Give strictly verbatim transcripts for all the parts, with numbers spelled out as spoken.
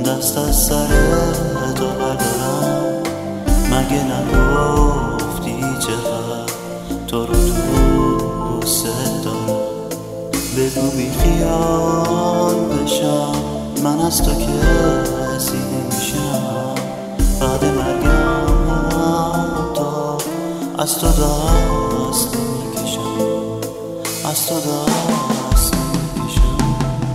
دست از سر تو بردارم، مگه نگفتی چقدر تو رو دوست دارم؟ بگو بی خیال بشم، من از تو کسی نمیشم، بعد مرگم تا از تو دست میکشم، از تو دست میکشم.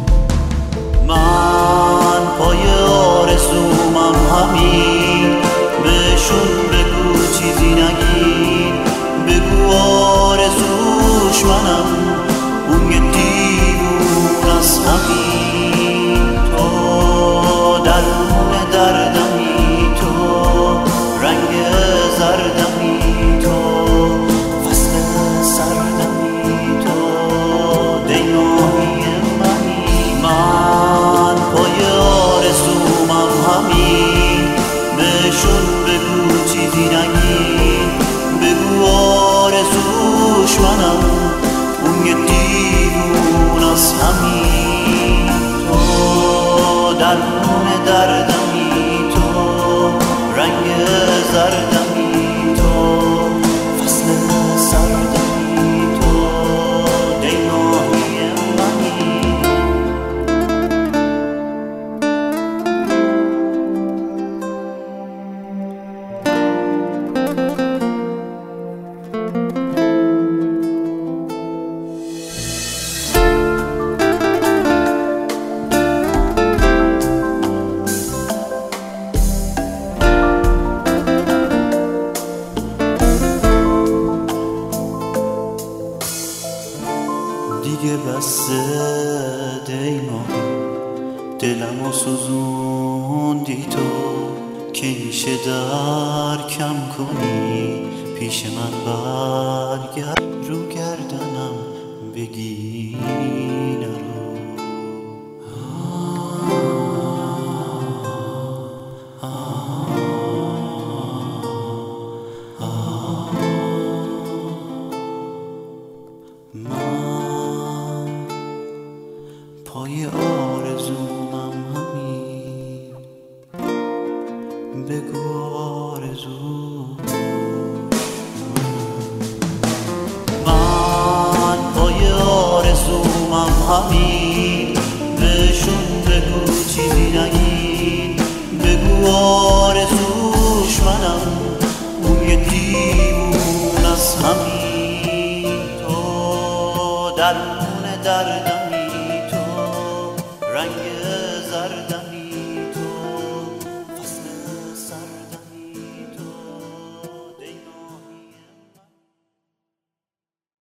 من پای آرزومم همین، بهشون بگو چیزی نگین، بگو آرزوش منم، اون یه دیوون از همین. تو درون دردمی، تو رنگ زردمی، تو فصل سردمی، تو دیماهی منی. من پای آرزومم همین، بهشون بگو چیزی نگین، بگو آرزوش منم، اون یه دیوون از همین. تو درون دردمی، تو رنگ زردمی، تو فصل سردمی، تو دیماهی منی. دیگه بسه دیماهی، دلمو سوزوندی تو، که میشه درکم کنی، پیش من برگرد، رو گردنم بگی نرو. من پای آرزومم همین، بگو آرزو. من پای آرزومم همین، بهشون بگو چیزی نگین، بگو آرزوش منم، اون یه دیوون از همین. تو درون دردمی، تو رنگ زردمی،